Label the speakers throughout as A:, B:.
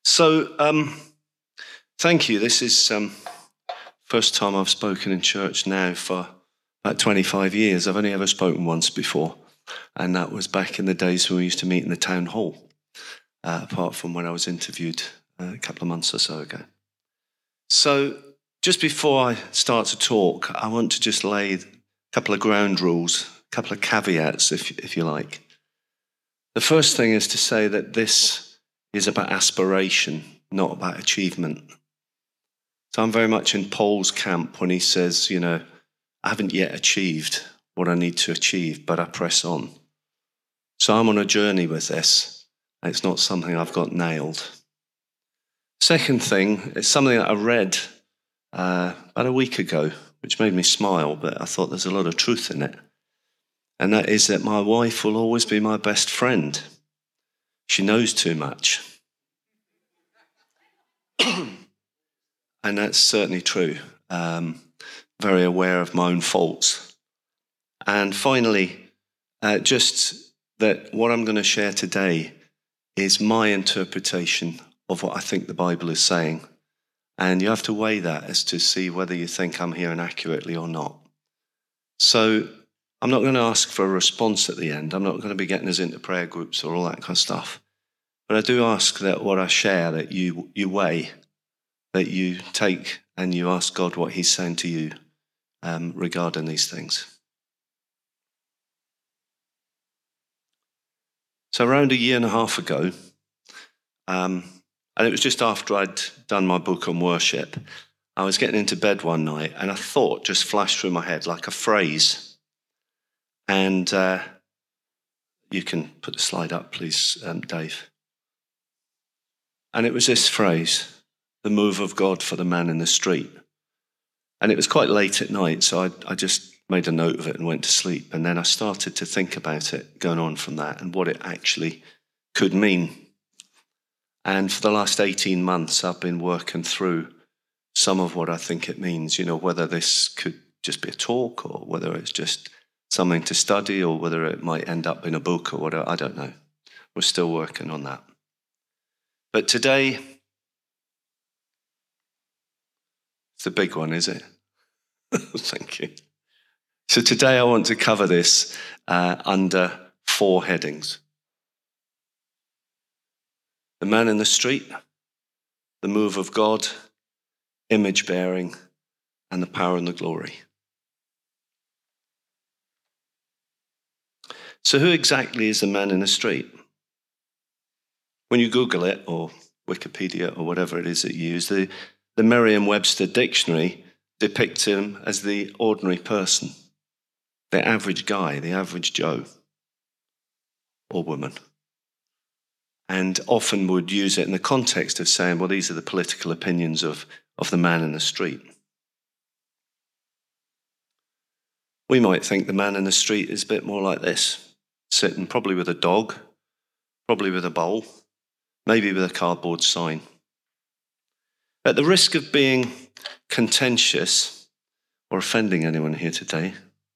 A: Thank you. This is first time I've spoken in church now for about 25 years. I've only ever spoken once before, and that was back in the days when we used to meet in the town hall, apart from when I was interviewed a couple of months or so ago. So just before I start to talk, I want to just lay a couple of ground rules, a couple of caveats, if you like. The first thing is to say that this is about aspiration, not about achievement. So I'm very much in Paul's camp when he says, I haven't yet achieved what I need to achieve, but I press on. So I'm on a journey with this. It's not something I've got nailed. Second thing, it's something that I read about a week ago, which made me smile, but I thought there's a lot of truth in it. And that is that my wife will always be my best friend. She knows too much. And that's certainly true. Very aware of my own faults. And finally, just that what I'm going to share today is my interpretation of what I think the Bible is saying. And you have to weigh that as to see whether you think I'm hearing accurately or not. So I'm not going to ask for a response at the end. I'm not going to be getting us into prayer groups or all that kind of stuff. But I do ask that what I share, that you weigh, that you take and you ask God what he's saying to you regarding these things. So around a year and a half ago, and it was just after I'd done my book on worship, I was getting into bed one night and a thought just flashed through my head like a phrase. And you can put the slide up, please, Dave. And it was this phrase, the move of God for the man in the street. And it was quite late at night, so I just made a note of it and went to sleep. And then I started to think about it, going on from that, and what it actually could mean. And for the last 18 months, I've been working through some of what I think it means, whether this could just be a talk or whether it's just something to study or whether it might end up in a book or whatever, I don't know. We're still working on that. But today, it's the big one, is it? Thank you. So today I want to cover this under 4 headings. The man in the street, the move of God, image bearing, and the power and the glory. So who exactly is the man in the street? When you Google it, or Wikipedia, or whatever it is that you use, the Merriam-Webster dictionary depicts him as the ordinary person, the average guy, the average Joe, or woman. And often would use it in the context of saying, well, these are the political opinions of the man in the street. We might think the man in the street is a bit more like this, sitting probably with a dog, probably with a bowl, maybe with a cardboard sign. At the risk of being contentious or offending anyone here today,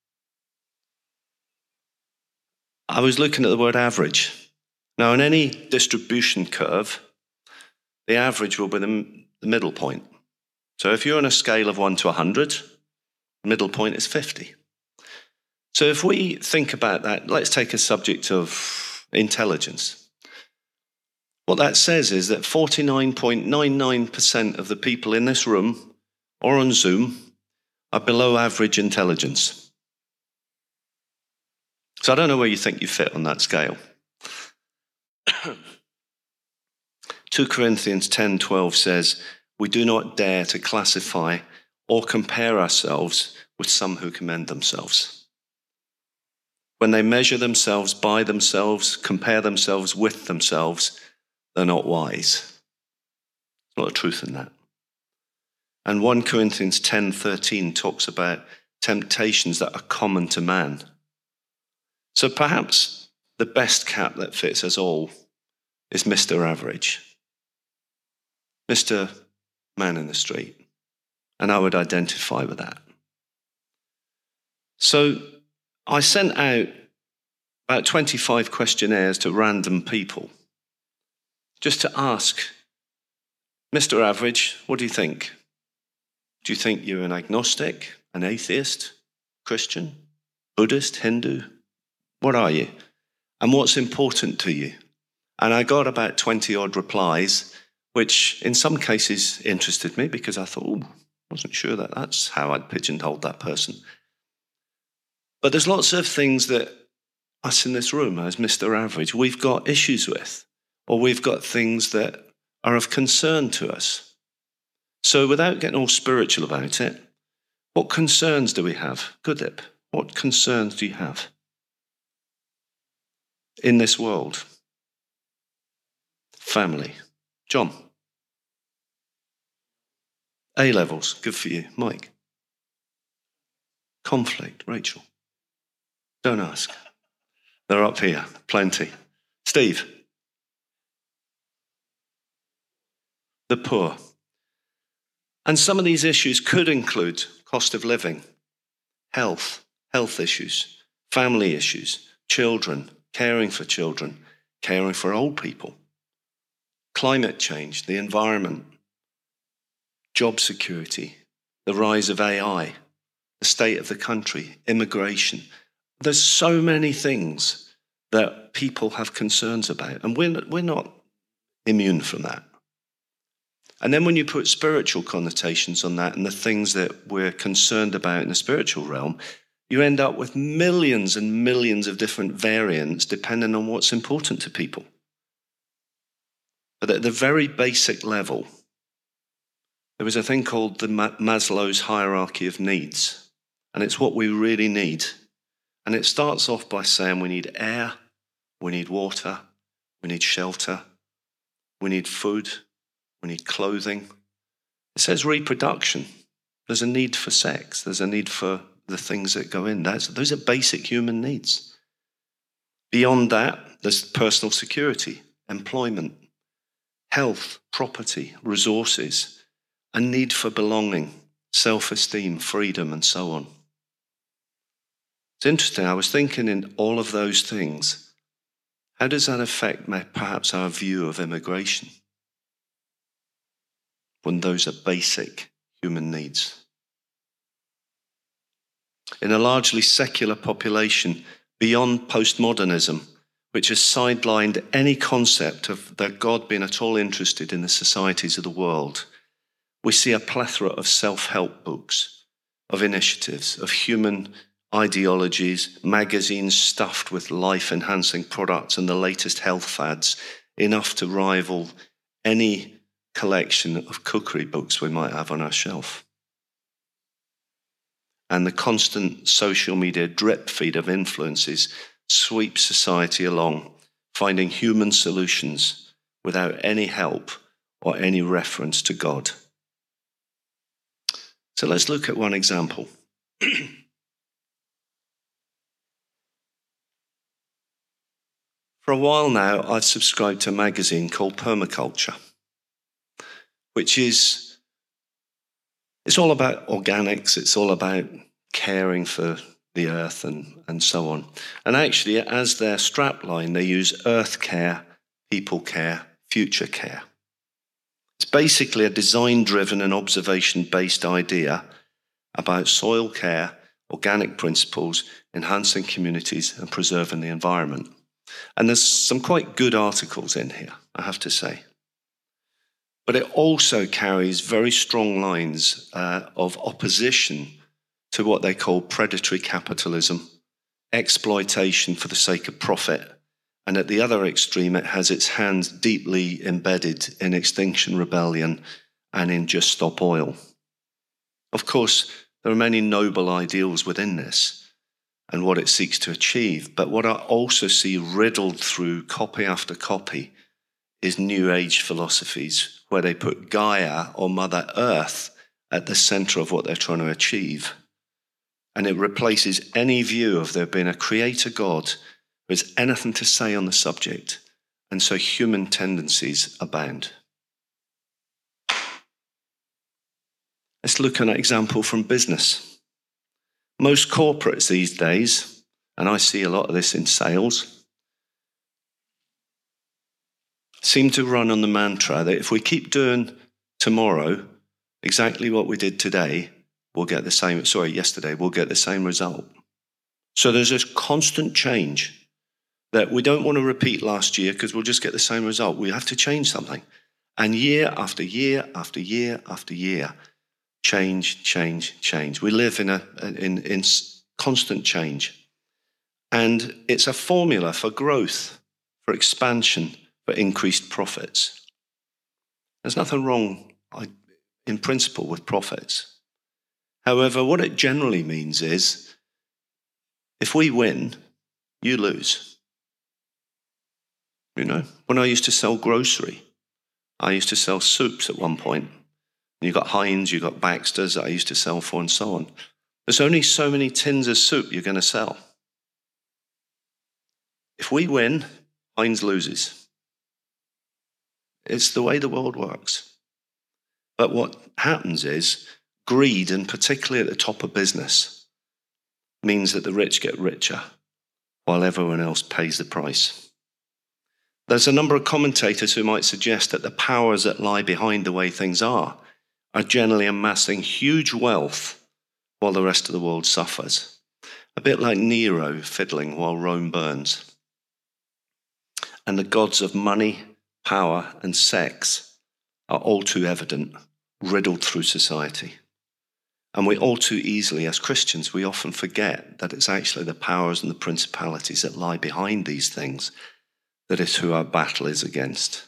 A: I was looking at the word average. Now, in any distribution curve, the average will be the middle point. So if you're on a scale of 1 to 100, the middle point is 50. So if we think about that, let's take a subject of intelligence. What that says is that 49.99% of the people in this room or on Zoom are below average intelligence. So I don't know where you think you fit on that scale. 2 Corinthians 10:12 says, we do not dare to classify or compare ourselves with some who commend themselves. When they measure themselves by themselves, compare themselves with themselves, they're not wise. There's a lot of truth in that. And 1 Corinthians 10:13 talks about temptations that are common to man. So perhaps the best cap that fits us all is Mr. Average, Mr. Man in the street. And I would identify with that. So I sent out about 25 questionnaires to random people just to ask Mr. Average, what do you think? Do you think you're an agnostic, an atheist, Christian, Buddhist, Hindu? What are you? And what's important to you? And I got about 20 odd replies, which in some cases interested me because I thought, I wasn't sure that that's how I'd pigeonholed that person. But there's lots of things that us in this room, as Mr. Average, we've got issues with, or we've got things that are of concern to us. So without getting all spiritual about it, what concerns do we have? Gudip, what concerns do you have in this world? Family. John. A-levels, good for you. Mike. Conflict. Rachel. Don't ask. They're up here, plenty. Steve. The poor. And some of these issues could include cost of living, health issues, family issues, children, caring for old people, climate change, the environment, job security, the rise of AI, the state of the country, immigration. There's so many things that people have concerns about, and we're not immune from that. And then when you put spiritual connotations on that and the things that we're concerned about in the spiritual realm, you end up with millions and millions of different variants depending on what's important to people. But at the very basic level, there is a thing called the Maslow's hierarchy of needs, and it's what we really need. And it starts off by saying we need air, we need water, we need shelter, we need food, we need clothing. It says reproduction. There's a need for sex. There's a need for the things that go in. Those are basic human needs. Beyond that, there's personal security, employment, health, property, resources, a need for belonging, self-esteem, freedom, and so on. It's interesting. I was thinking in all of those things, how does that affect perhaps our view of immigration? When those are basic human needs. In a largely secular population, beyond postmodernism, which has sidelined any concept of that God being at all interested in the societies of the world, we see a plethora of self-help books, of initiatives, of human ideologies, magazines stuffed with life-enhancing products and the latest health fads, enough to rival any collection of cookery books we might have on our shelf. And the constant social media drip feed of influences sweeps society along, finding human solutions without any help or any reference to God. So let's look at one example. For a while now, I've subscribed to a magazine called Permaculture, which is, it's all about organics, it's all about caring for the earth and so on. And actually, as their strapline, they use earth care, people care, future care. It's basically a design-driven and observation-based idea about soil care, organic principles, enhancing communities and preserving the environment. And there's some quite good articles in here, I have to say. But it also carries very strong lines of opposition to what they call predatory capitalism, exploitation for the sake of profit. And at the other extreme, it has its hands deeply embedded in Extinction Rebellion and in Just Stop Oil. Of course, there are many noble ideals within this and what it seeks to achieve. But what I also see riddled through copy after copy is New Age philosophies, where they put Gaia or Mother Earth at the center of what they're trying to achieve. And it replaces any view of there being a creator God who has anything to say on the subject. And so human tendencies abound. Let's look at an example from business. Most corporates these days, and I see a lot of this in sales, seem to run on the mantra that if we keep doing tomorrow, exactly what we did today, yesterday, we'll get the same result. So there's this constant change that we don't want to repeat last year because we'll just get the same result. We have to change something. And year after year after year after year, change. We live in constant change. And it's a formula for growth, for expansion, for increased profits. There's nothing wrong in principle with profits. However, what it generally means is if we win, you lose. You know, when I used to sell grocery, I used to sell soups at one point. You got Heinz, you got Baxter's that I used to sell for and so on. There's only so many tins of soup you're going to sell. If we win, Heinz loses. It's the way the world works. But what happens is greed, and particularly at the top of business, means that the rich get richer while everyone else pays the price. There's a number of commentators who might suggest that the powers that lie behind the way things are generally amassing huge wealth while the rest of the world suffers. A bit like Nero fiddling while Rome burns. And the gods of money, power, and sex are all too evident, riddled through society. And we all too easily, as Christians, we often forget that it's actually the powers and the principalities that lie behind these things that is who our battle is against.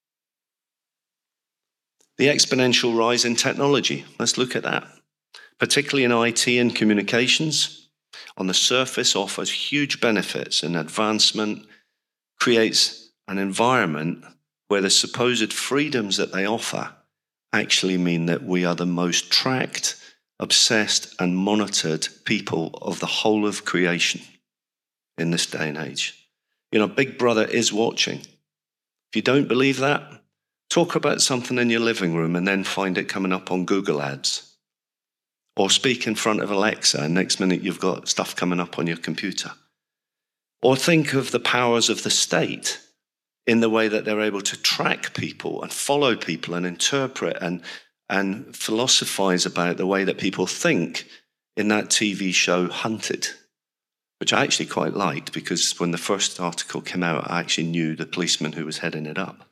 A: The exponential rise in technology, let's look at that. Particularly in IT and communications, on the surface offers huge benefits and advancement, creates an environment where the supposed freedoms that they offer actually mean that we are the most tracked, obsessed, and monitored people of the whole of creation in this day and age. You know, Big Brother is watching. If you don't believe that, talk about something in your living room and then find it coming up on Google Ads. Or speak in front of Alexa and next minute you've got stuff coming up on your computer. Or think of the powers of the state in the way that they're able to track people and follow people and interpret and philosophize about the way that people think in that TV show Hunted, which I actually quite liked because when the first article came out, I actually knew the policeman who was heading it up.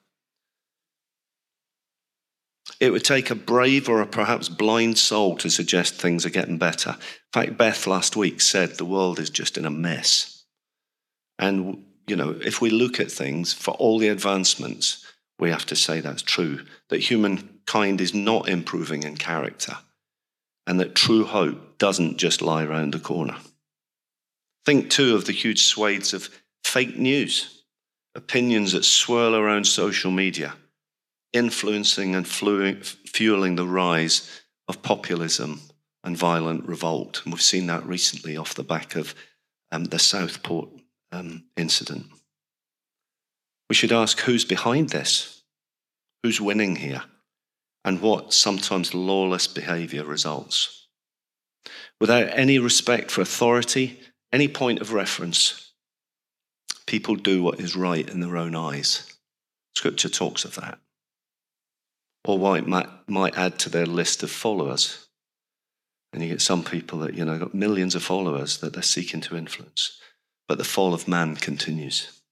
A: It would take a brave or a perhaps blind soul to suggest things are getting better. In fact, Beth last week said the world is just in a mess. And, you know, if we look at things, for all the advancements, we have to say that's true, that humankind is not improving in character, and that true hope doesn't just lie around the corner. Think, too, of the huge swathes of fake news, opinions that swirl around social media, influencing and fueling the rise of populism and violent revolt. And we've seen that recently off the back of the Southport incident. We should ask who's behind this, who's winning here, and what sometimes lawless behavior results. Without any respect for authority, any point of reference, people do what is right in their own eyes. Scripture talks of that. Or what might add to their list of followers. And you get some people that, you know, got millions of followers that they're seeking to influence. But the fall of man continues.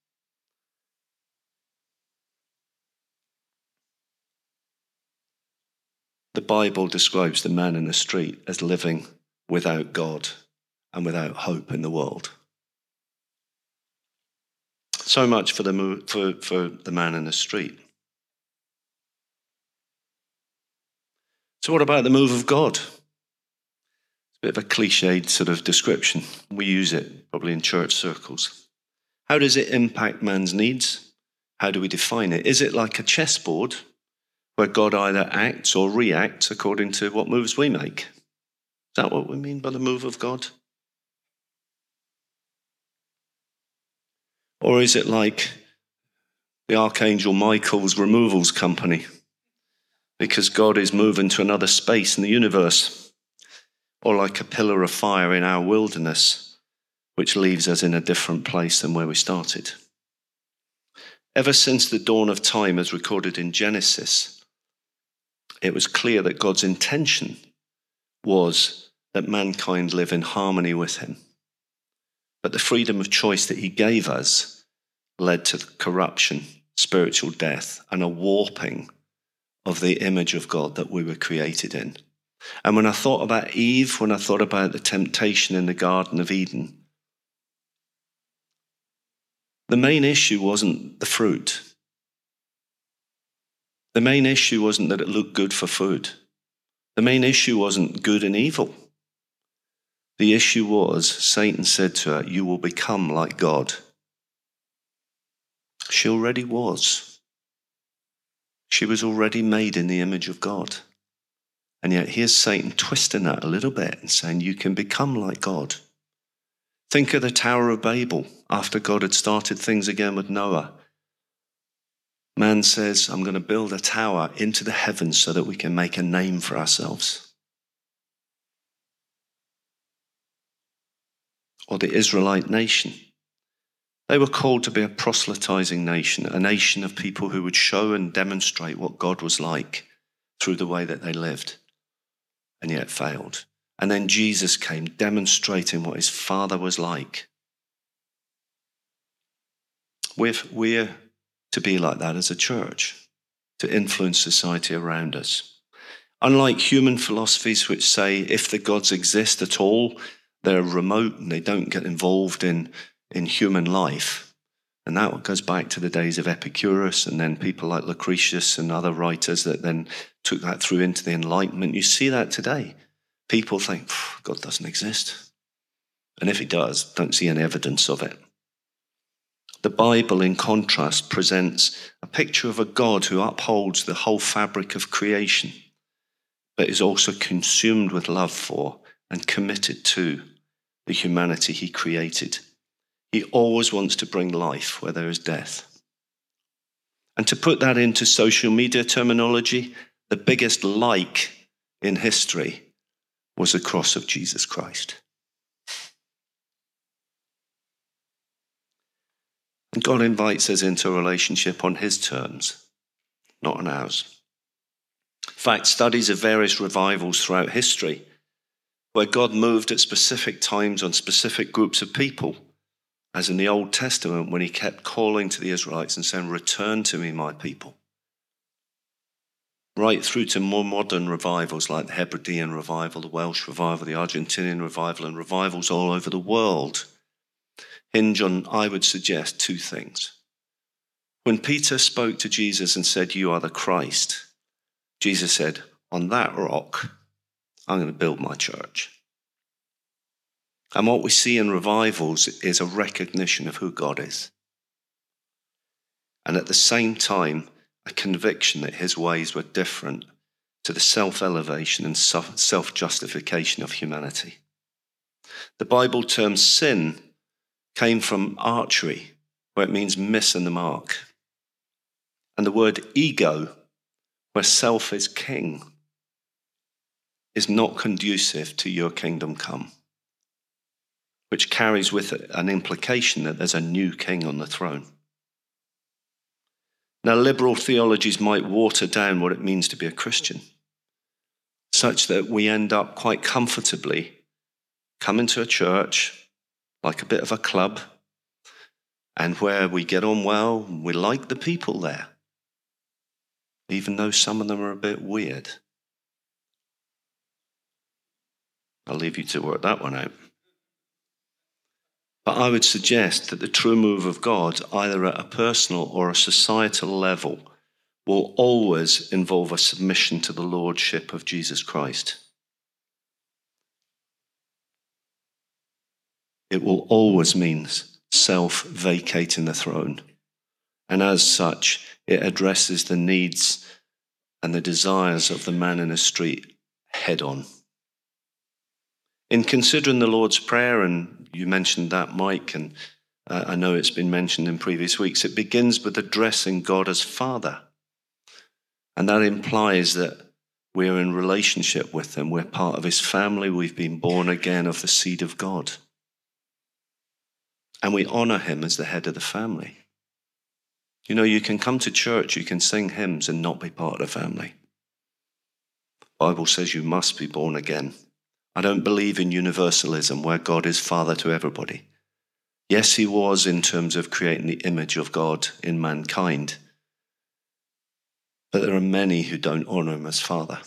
A: The Bible describes the man in the street as living without God and without hope in the world. So much for the man in the street. So what about the move of God? It's a bit of a cliched sort of description. We use it probably in church circles. How does it impact man's needs? How do we define it? Is it like a chessboard where God either acts or reacts according to what moves we make? Is that what we mean by the move of God? Or is it like the Archangel Michael's removals company? Because God is moving to another space in the universe, or like a pillar of fire in our wilderness, which leaves us in a different place than where we started. Ever since the dawn of time, as recorded in Genesis, it was clear that God's intention was that mankind live in harmony with him. But the freedom of choice that he gave us led to corruption, spiritual death, and a warping of the image of God that we were created in. And when I thought about Eve, when I thought about the temptation in the Garden of Eden, the main issue wasn't the fruit. The main issue wasn't that it looked good for food. The main issue wasn't good and evil. The issue was, Satan said to her, you will become like God. She already was. She was already made in the image of God. And yet here's Satan twisting that a little bit and saying, you can become like God. Think of the Tower of Babel after God had started things again with Noah. Man says, I'm going to build a tower into the heavens so that we can make a name for ourselves. Or the Israelite nation. They were called to be a proselytizing nation, a nation of people who would show and demonstrate what God was like through the way that they lived, and yet failed. And then Jesus came demonstrating what his Father was like. We're to be like that as a church, to influence society around us. Unlike human philosophies which say if the gods exist at all, they're remote and they don't get involved in human life. And that goes back to the days of Epicurus and then people like Lucretius and other writers that then took that through into the Enlightenment. You see that today. People think, God doesn't exist. And if he does, don't see any evidence of it. The Bible, in contrast, presents a picture of a God who upholds the whole fabric of creation, but is also consumed with love for and committed to the humanity he created. He always wants to bring life where there is death. And to put that into social media terminology, the biggest like in history was the cross of Jesus Christ. And God invites us into a relationship on his terms, not on ours. In fact, studies of various revivals throughout history, where God moved at specific times on specific groups of people, as in the Old Testament when he kept calling to the Israelites and saying, return to me, my people. Right through to more modern revivals like the Hebridean revival, the Welsh revival, the Argentinian revival, and revivals all over the world hinge on, I would suggest, two things. When Peter spoke to Jesus and said, you are the Christ, Jesus said, on that rock, I'm going to build my church. And what we see in revivals is a recognition of who God is. And at the same time, a conviction that his ways were different to the self-elevation and self-justification of humanity. The Bible term sin came from archery, where it means missing the mark. And the word ego, where self is king, is not conducive to your kingdom come, which carries with it an implication that there's a new king on the throne. Now, liberal theologies might water down what it means to be a Christian, such that we end up quite comfortably coming to a church like a bit of a club, and where we get on well, we like the people there, even though some of them are a bit weird. I'll leave you to work that one out. But I would suggest that the true move of God, either at a personal or a societal level, will always involve a submission to the lordship of Jesus Christ. It will always mean self-vacating the throne. And as such, it addresses the needs and the desires of the man in the street head on. In considering the Lord's Prayer, and you mentioned that, Mike, and I know it's been mentioned in previous weeks, it begins with addressing God as Father. And that implies that we're in relationship with him. We're part of his family. We've been born again of the seed of God. And we honor him as the head of the family. You know, you can come to church, you can sing hymns and not be part of the family. The Bible says you must be born again. I don't believe in universalism where God is father to everybody. Yes, he was in terms of creating the image of God in mankind. But there are many who don't honor him as father.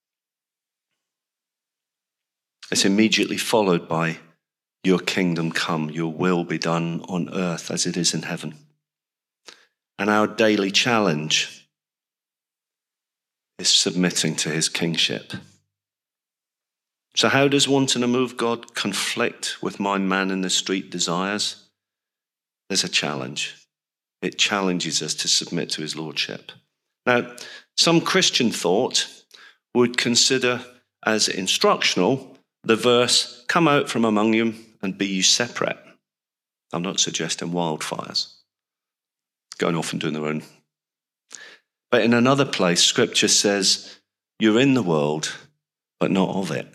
A: It's immediately followed by your kingdom come, your will be done on earth as it is in heaven. And our daily challenge is submitting to his kingship. So how does wanting to move God conflict with my man in the street desires? There's a challenge. It challenges us to submit to his lordship. Now, some Christian thought would consider as instructional the verse, come out from among you and be you separate. I'm not suggesting wildfires, going off and doing their own. But in another place, scripture says, you're in the world, but not of it.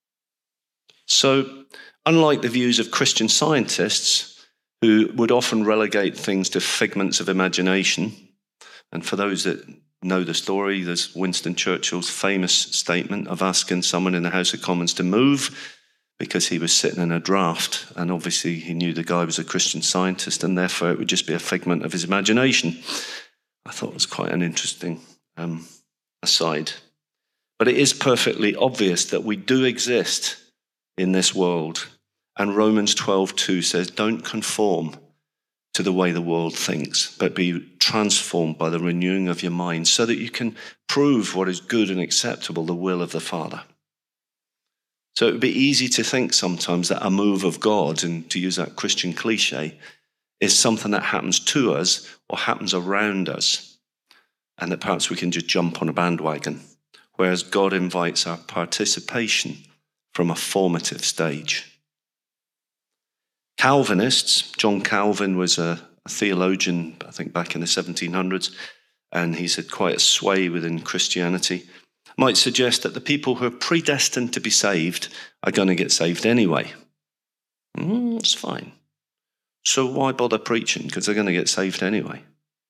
A: So, unlike the views of Christian scientists, who would often relegate things to figments of imagination, and for those that know the story, there's Winston Churchill's famous statement of asking someone in the House of Commons to move because he was sitting in a draft, and obviously he knew the guy was a Christian scientist, and therefore it would just be a figment of his imagination. I thought it was quite an interesting aside. But it is perfectly obvious that we do exist in this world. And Romans 12:2 says, don't conform to the way the world thinks, but be transformed by the renewing of your mind so that you can prove what is good and acceptable, the will of the Father. So it would be easy to think sometimes that a move of God, and to use that Christian cliche, is something that happens to us or happens around us, and that perhaps we can just jump on a bandwagon, whereas God invites our participation from a formative stage. Calvinists, John Calvin was a theologian, I think back in the 1700s, and he's had quite a sway within Christianity, might suggest that the people who are predestined to be saved are going to get saved anyway. It's fine. So why bother preaching? Because they're going to get saved anyway.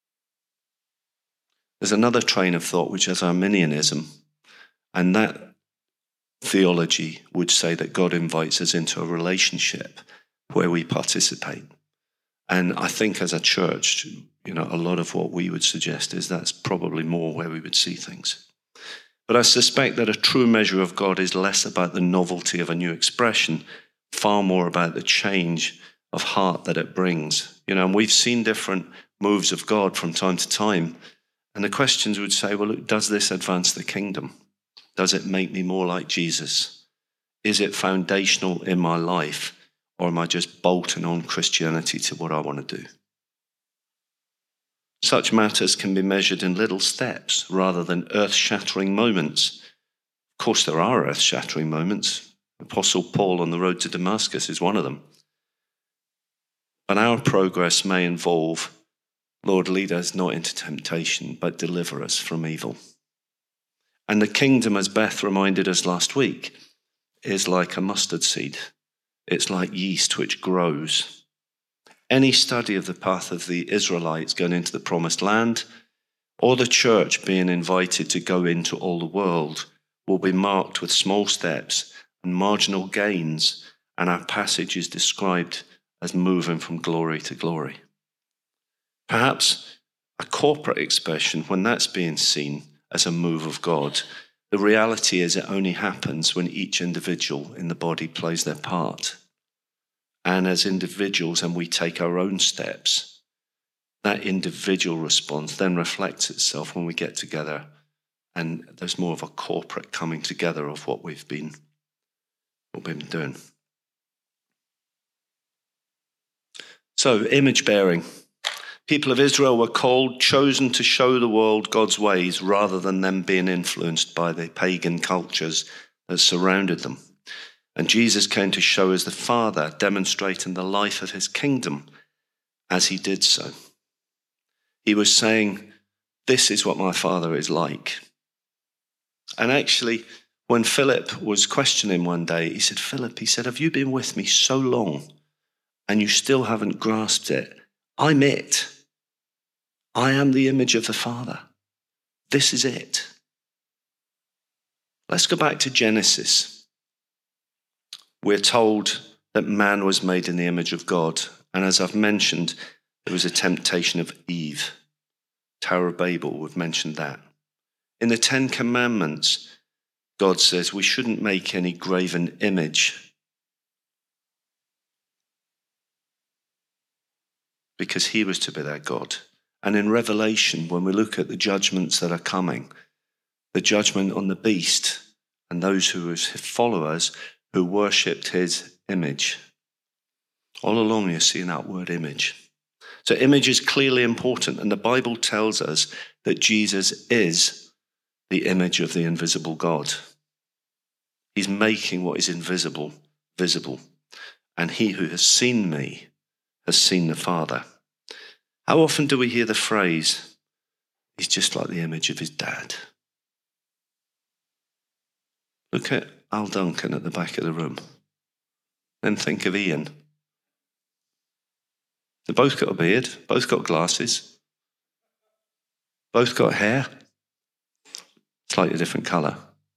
A: There's another train of thought, which is Arminianism, and that theology would say that God invites us into a relationship where we participate. And I think as a church, a lot of what we would suggest is that's probably more where we would see things. But I suspect that a true measure of God is less about the novelty of a new expression, far more about the change of heart that it brings. And we've seen different moves of God from time to time. And the questions would say, well, look, does this advance the kingdom? Does it make me more like Jesus? Is it foundational in my life? Or am I just bolting on Christianity to what I want to do? Such matters can be measured in little steps rather than earth-shattering moments. Of course, there are earth-shattering moments. Apostle Paul on the road to Damascus is one of them. But our progress may involve, Lord, lead us not into temptation, but deliver us from evil. And the kingdom, as Beth reminded us last week, is like a mustard seed. It's like yeast which grows. Any study of the path of the Israelites going into the promised land, or the church being invited to go into all the world, will be marked with small steps and marginal gains, and our passage is described as moving from glory to glory. Perhaps a corporate expression, when that's being seen as a move of God, the reality is it only happens when each individual in the body plays their part. And as individuals, and we take our own steps, that individual response then reflects itself when we get together, and there's more of a corporate coming together of what we've been doing. So, image bearing. People of Israel were called, chosen to show the world God's ways rather than them being influenced by the pagan cultures that surrounded them. And Jesus came to show us the Father, demonstrating the life of his kingdom as he did so. He was saying, this is what my Father is like. And actually, when Philip was questioning one day, he said, have you been with me so long and you still haven't grasped it? I'm it. I am the image of the Father. This is it. Let's go back to Genesis. We're told that man was made in the image of God. And as I've mentioned, there was a temptation of Eve. Tower of Babel, we've mentioned that. In the Ten Commandments, God says we shouldn't make any graven image because he was to be their God. And in Revelation, when we look at the judgments that are coming, the judgment on the beast and those who were his followers who worshipped his image. All along you're seeing that word image. So image is clearly important, and the Bible tells us that Jesus is the image of the invisible God. He's making what is invisible visible. And he who has seen me has seen the Father. How often do we hear the phrase, he's just like the image of his dad? Look at Al Duncan at the back of the room. Then think of Ian. They've both got a beard, both got glasses, both got hair, slightly different colour.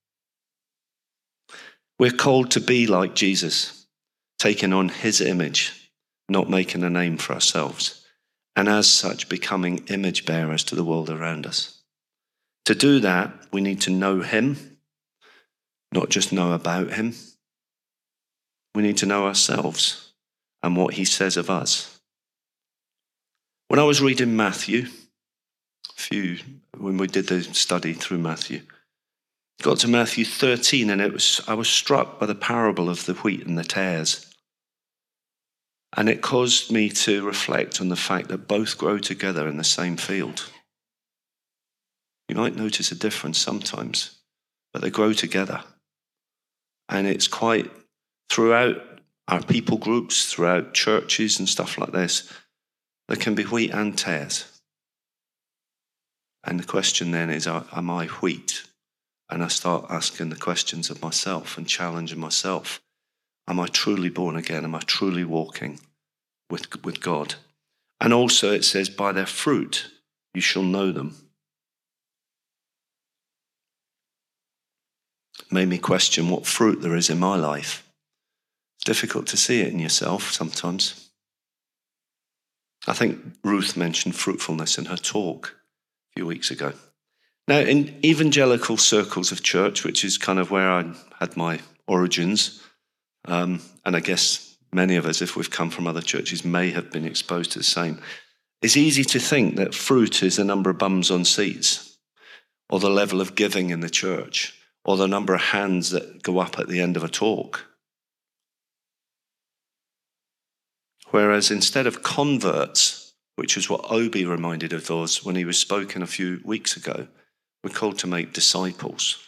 A: We're called to be like Jesus, taking on his image, not making a name for ourselves, and as such becoming image bearers to the world around us. To do that, we need to know him, not just know about him. We need to know ourselves and what he says of us. When I was reading Matthew, when we did the study through Matthew, got to Matthew 13, and I was struck by the parable of the wheat and the tares. And it caused me to reflect on the fact that both grow together in the same field. You might notice a difference sometimes, but they grow together. And it's quite throughout our people groups, throughout churches and stuff like this, there can be wheat and tares. And the question then is, am I wheat? And I start asking the questions of myself and challenging myself. Am I truly born again? Am I truly walking with God? And also it says, by their fruit you shall know them. It made me question what fruit there is in my life. It's difficult to see it in yourself sometimes. I think Ruth mentioned fruitfulness in her talk a few weeks ago. Now, in evangelical circles of church, which is kind of where I had my origins, and I guess many of us, if we've come from other churches, may have been exposed to the same, it's easy to think that fruit is the number of bums on seats, or the level of giving in the church, or the number of hands that go up at the end of a talk. Whereas instead of converts, which is what Obi reminded of us when he was spoken a few weeks ago, we're called to make disciples.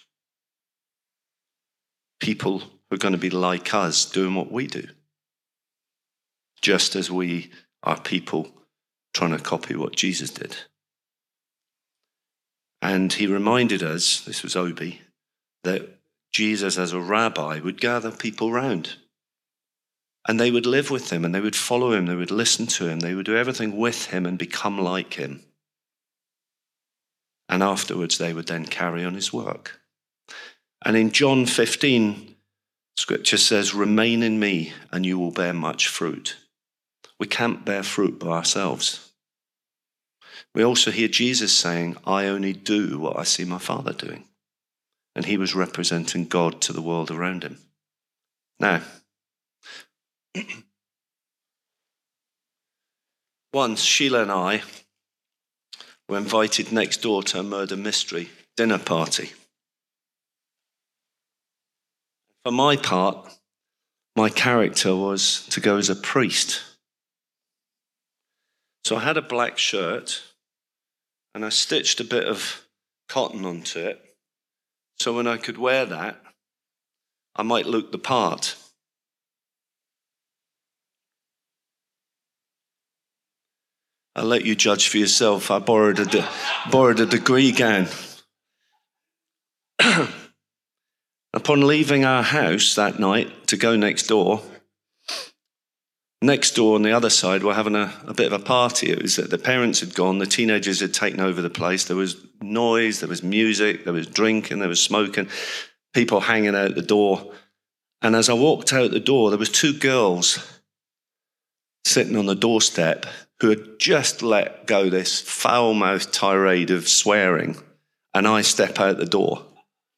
A: People who are going to be like us, doing what we do. Just as we are people trying to copy what Jesus did. And he reminded us, this was Obi, that Jesus as a rabbi would gather people round. And they would live with him, and they would follow him, they would listen to him, they would do everything with him and become like him. And afterwards, they would then carry on his work. And in John 15, Scripture says, remain in me and you will bear much fruit. We can't bear fruit by ourselves. We also hear Jesus saying, I only do what I see my Father doing. And he was representing God to the world around him. Now, once Sheila and I were invited next door to a murder mystery dinner party. For my part, my character was to go as a priest. So I had a black shirt and I stitched a bit of cotton onto it. So when I could wear that, I might look the part. I'll let you judge for yourself. I borrowed a degree gown. Upon leaving our house that night to go next door on the other side, we're having a bit of a party. It was that the parents had gone, the teenagers had taken over the place. There was noise, there was music, there was drinking, there was smoking. people hanging out the door. And as I walked out the door, there was two girls sitting on the doorstep who had just let go this foul-mouthed tirade of swearing. And I step out the door.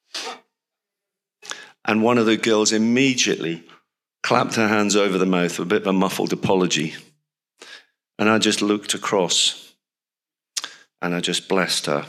A: And one of the girls immediately clapped her hands over the mouth with a bit of a muffled apology. And I just looked across and I just blessed her.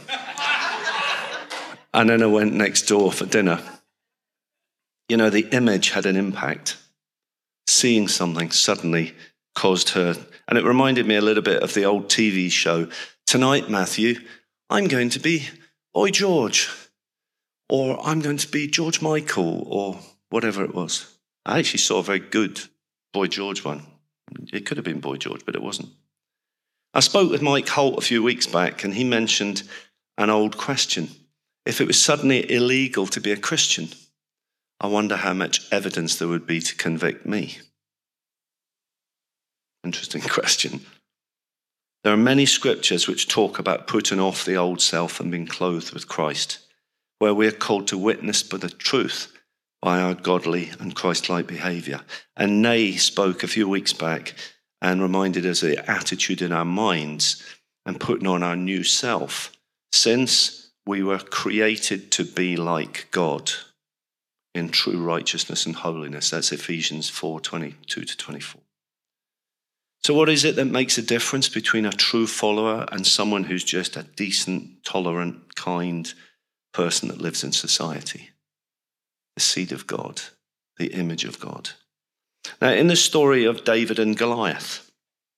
A: And then I went next door for dinner. You know, the image had an impact. Seeing something suddenly caused her. And it reminded me a little bit of the old TV show. Tonight, Matthew, I'm going to be Boy George. Or I'm going to be George Michael, or whatever it was. I actually saw a very good Boy George one. It could have been Boy George, but it wasn't. I spoke with Mike Holt a few weeks back, and he mentioned an old question. If it was suddenly illegal to be a Christian, I wonder how much evidence there would be to convict me. Interesting question. There are many scriptures which talk about putting off the old self and being clothed with Christ, where we are called to witness for the truth by our godly and Christ-like behaviour. And Nay spoke a few weeks back and reminded us of the attitude in our minds and putting on our new self, since we were created to be like God in true righteousness and holiness. That's Ephesians 4:22-24. So what is it that makes a difference between a true follower and someone who's just a decent, tolerant, kind person that lives in society? The seed of God, the image of God. Now, in the story of David and Goliath,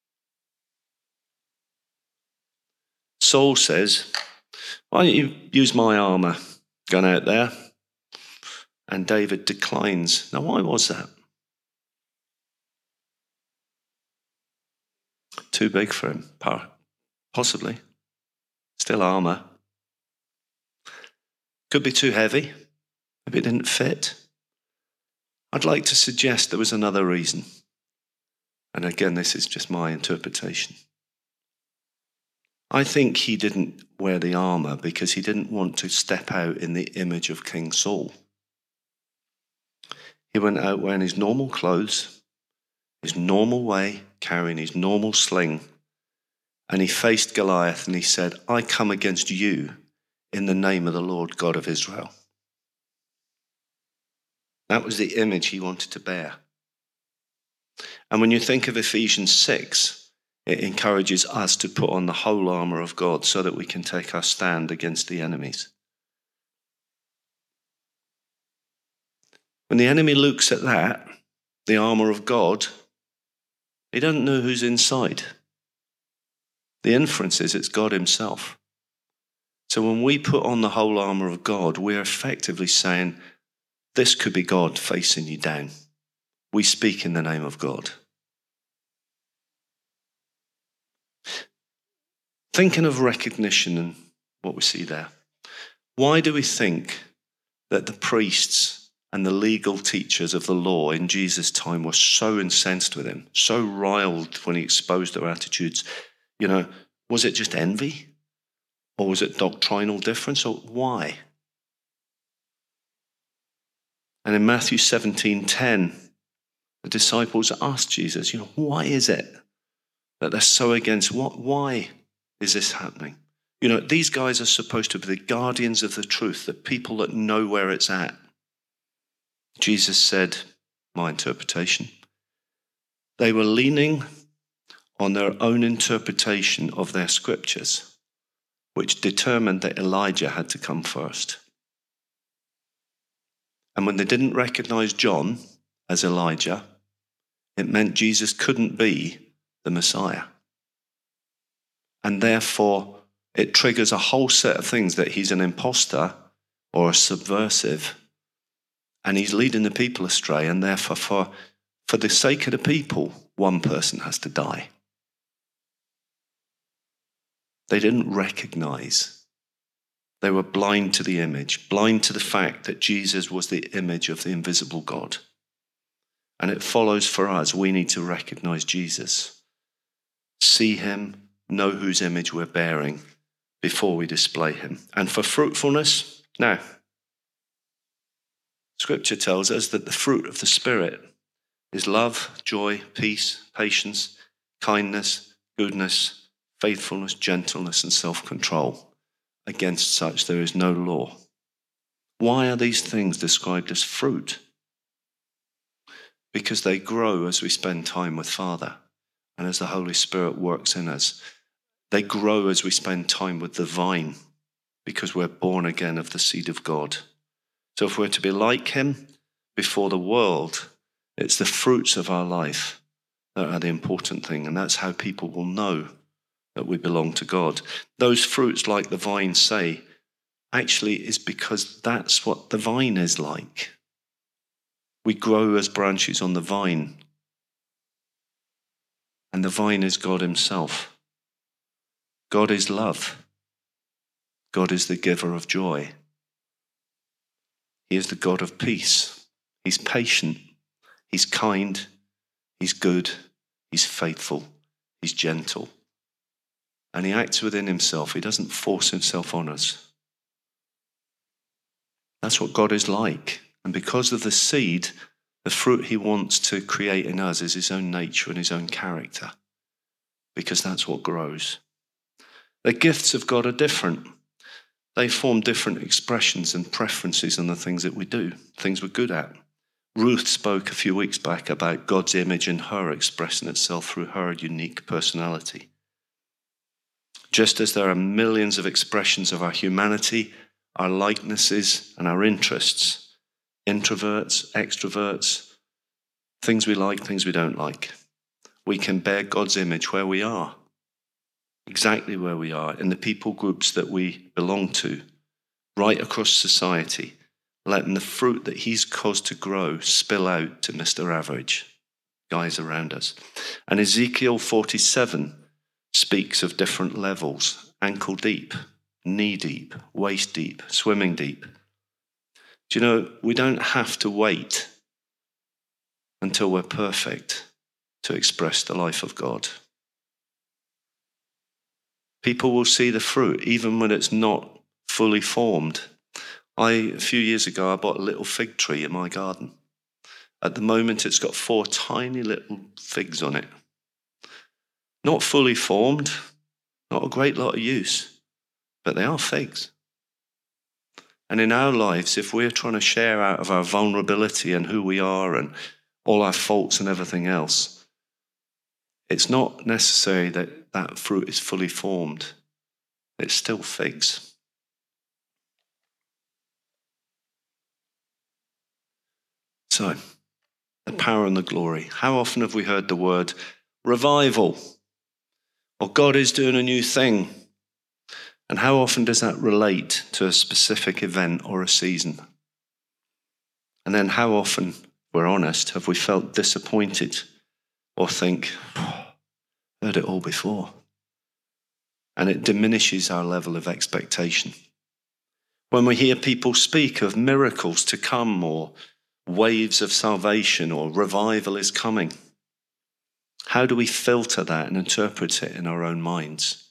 A: Saul says, why don't you use my armor going out there? And David declines. Now, why was that? Too big for him, possibly. Still armor. Could be too heavy. Maybe it didn't fit. I'd like to suggest there was another reason. And again, this is just my interpretation. I think he didn't wear the armor because he didn't want to step out in the image of King Saul. He went out wearing his normal clothes, his normal way, carrying his normal sling, and he faced Goliath and he said, I come against you in the name of the Lord God of Israel. That was the image he wanted to bear. And when you think of Ephesians 6, it encourages us to put on the whole armor of God so that we can take our stand against the enemies. When the enemy looks at that, the armor of God, he doesn't know who's inside. The inference is it's God himself. So when we put on the whole armor of God, we're effectively saying, this could be God facing you down. We speak in the name of God. Thinking of recognition and what we see there, why do we think that the priests and the legal teachers of the law in Jesus' time were so incensed with him, so riled when he exposed their attitudes? You know, was it just envy? Or was it doctrinal difference? Or why? And in Matthew 17:10, the disciples asked Jesus, why is it that they're so against? Why is this happening? These guys are supposed to be the guardians of the truth, the people that know where it's at. Jesus said, my interpretation, they were leaning on their own interpretation of their scriptures, which determined that Elijah had to come first. And when they didn't recognize John as Elijah, it meant Jesus couldn't be the Messiah. And therefore, it triggers a whole set of things that he's an imposter or a subversive, and he's leading the people astray, and therefore, for the sake of the people, one person has to die. They didn't recognize. They were blind to the image, blind to the fact that Jesus was the image of the invisible God. And it follows for us, we need to recognize Jesus, see him, know whose image we're bearing before we display him. And for fruitfulness, now, Scripture tells us that the fruit of the Spirit is love, joy, peace, patience, kindness, goodness, faithfulness, gentleness, and self-control. Against such there is no law. Why are these things described as fruit? Because they grow as we spend time with Father and as the Holy Spirit works in us. They grow as we spend time with the vine because we're born again of the seed of God. So if we're to be like him before the world, it's the fruits of our life that are the important thing, and that's how people will know that we belong to God. Those fruits, like the vine say, actually is because that's what the vine is like. We grow as branches on the vine, and the vine is God himself. God is love. God is the giver of joy. He is the God of peace. He's patient. He's kind. He's good. He's faithful. He's gentle. And he acts within himself. He doesn't force himself on us. That's what God is like. And because of the seed, the fruit he wants to create in us is his own nature and his own character. Because that's what grows. The gifts of God are different. They form different expressions and preferences on the things that we do, things we're good at. Ruth spoke a few weeks back about God's image in her expressing itself through her unique personality. Just as there are millions of expressions of our humanity, our likenesses and our interests, introverts, extroverts, things we like, things we don't like, we can bear God's image where we are, exactly where we are, in the people groups that we belong to, right across society, letting the fruit that he's caused to grow spill out to Mr. Average, guys around us. And Ezekiel 47 speaks of different levels: ankle deep, knee deep, waist deep, swimming deep. Do you know, we don't have to wait until we're perfect to express the life of God. People will see the fruit even when it's not fully formed. A few years ago, I bought a little fig tree in my garden. At the moment, it's got 4 tiny little figs on it. Not fully formed, not a great lot of use, but they are figs. And in our lives, if we're trying to share out of our vulnerability and who we are and all our faults and everything else, it's not necessary that that fruit is fully formed. It's still figs. So, the power and the glory. How often have we heard the word revival? Or God is doing a new thing. And how often does that relate to a specific event or a season? And then how often, if we're honest, have we felt disappointed or think, heard it all before? And it diminishes our level of expectation. When we hear people speak of miracles to come or waves of salvation or revival is coming, how do we filter that and interpret it in our own minds?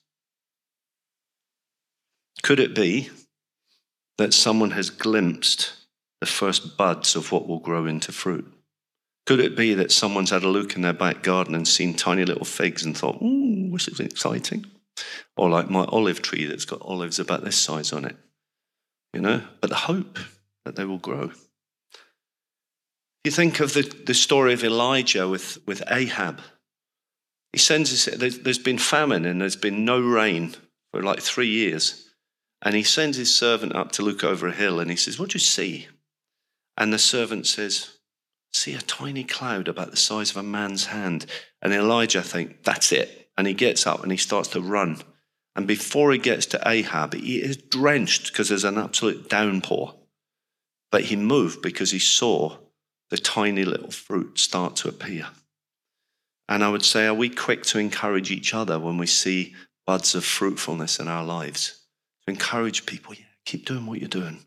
A: Could it be that someone has glimpsed the first buds of what will grow into fruit? Could it be that someone's had a look in their back garden and seen tiny little figs and thought, ooh, this is exciting? Or like my olive tree that's got olives about this size on it, you know? But the hope that they will grow. You think of the story of Elijah with Ahab. He sends there's been famine and there's been no rain for like 3 years. And he sends his servant up to look over a hill and he says, what do you see? And the servant says, see a tiny cloud about the size of a man's hand. And Elijah thinks, that's it. And he gets up and he starts to run. And before he gets to Ahab, he is drenched because there's an absolute downpour. But he moved because he saw the tiny little fruit start to appear. And I would say, are we quick to encourage each other when we see buds of fruitfulness in our lives? To encourage people, yeah, keep doing what you're doing.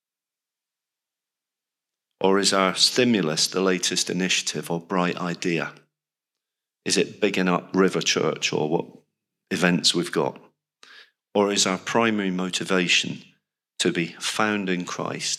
A: Or is our stimulus the latest initiative or bright idea? Is it bigging up River Church or what events we've got? Or is our primary motivation to be found in Christ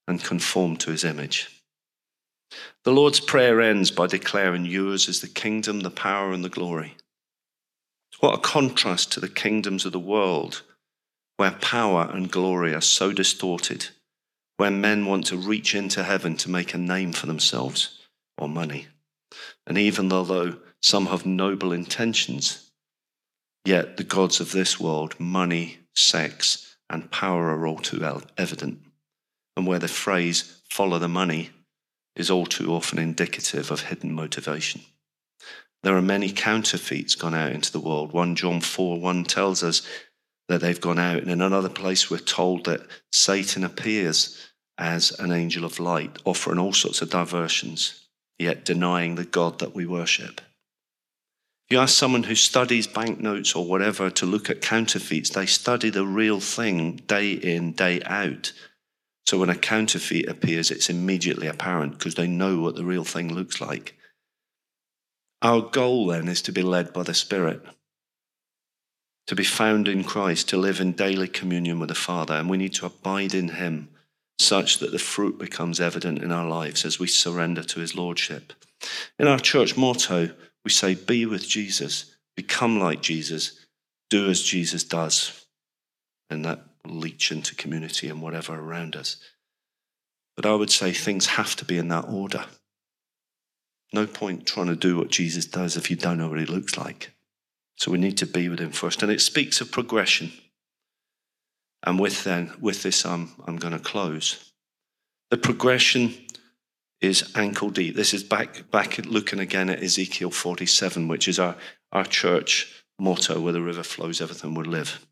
A: and conformed to his image. The Lord's Prayer ends by declaring, yours is the kingdom, the power, and the glory. What a contrast to the kingdoms of the world, where power and glory are so distorted, where men want to reach into heaven to make a name for themselves or money. And even though some have noble intentions, yet the gods of this world, money, sex, and power are all too evident. And where the phrase, follow the money, is all too often indicative of hidden motivation. There are many counterfeits gone out into the world. 1 John 4:1 tells us that they've gone out. And in another place, we're told that Satan appears as an angel of light, offering all sorts of diversions, yet denying the God that we worship. If you ask someone who studies banknotes or whatever to look at counterfeits, they study the real thing day in, day out. So when a counterfeit appears, it's immediately apparent because they know what the real thing looks like. Our goal then is to be led by the Spirit, to be found in Christ, to live in daily communion with the Father, and we need to abide in him such that the fruit becomes evident in our lives as we surrender to his lordship. In our church motto, we say, be with Jesus, become like Jesus, do as Jesus does. And that will leach into community and whatever around us. But I would say things have to be in that order. No point trying to do what Jesus does if you don't know what he looks like. So we need to be with him first. And it speaks of progression. And with this, I'm going to close. The progression is ankle deep. This is back looking again at Ezekiel 47, which is our church motto, where the river flows, everything will live.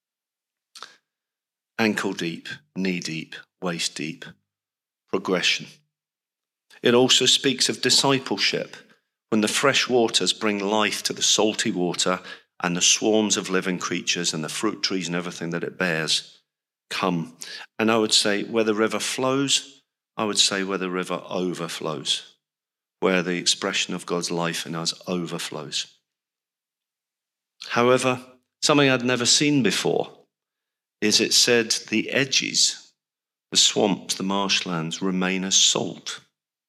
A: Ankle deep, knee deep, waist deep, progression. It also speaks of discipleship, when the fresh waters bring life to the salty water and the swarms of living creatures and the fruit trees and everything that it bears come. And I would say where the river flows, I would say where the river overflows, where the expression of God's life in us overflows. However, something I'd never seen before is it said the edges, the swamps, the marshlands remain as salt.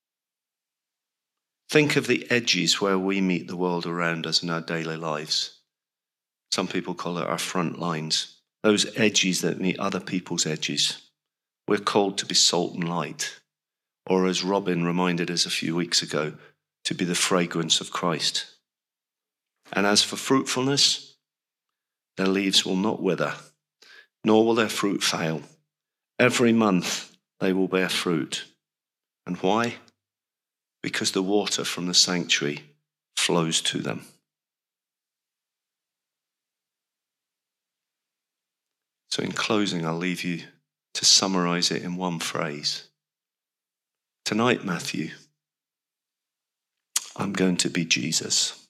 A: Think of the edges where we meet the world around us in our daily lives. Some people call it our front lines. Those edges that meet other people's edges. We're called to be salt and light. Or as Robin reminded us a few weeks ago, to be the fragrance of Christ. And as for fruitfulness, their leaves will not wither, nor will their fruit fail. Every month they will bear fruit. And why? Because the water from the sanctuary flows to them. So in closing, I'll leave you to summarize it in one phrase. Tonight, Matthew, I'm going to be Jesus.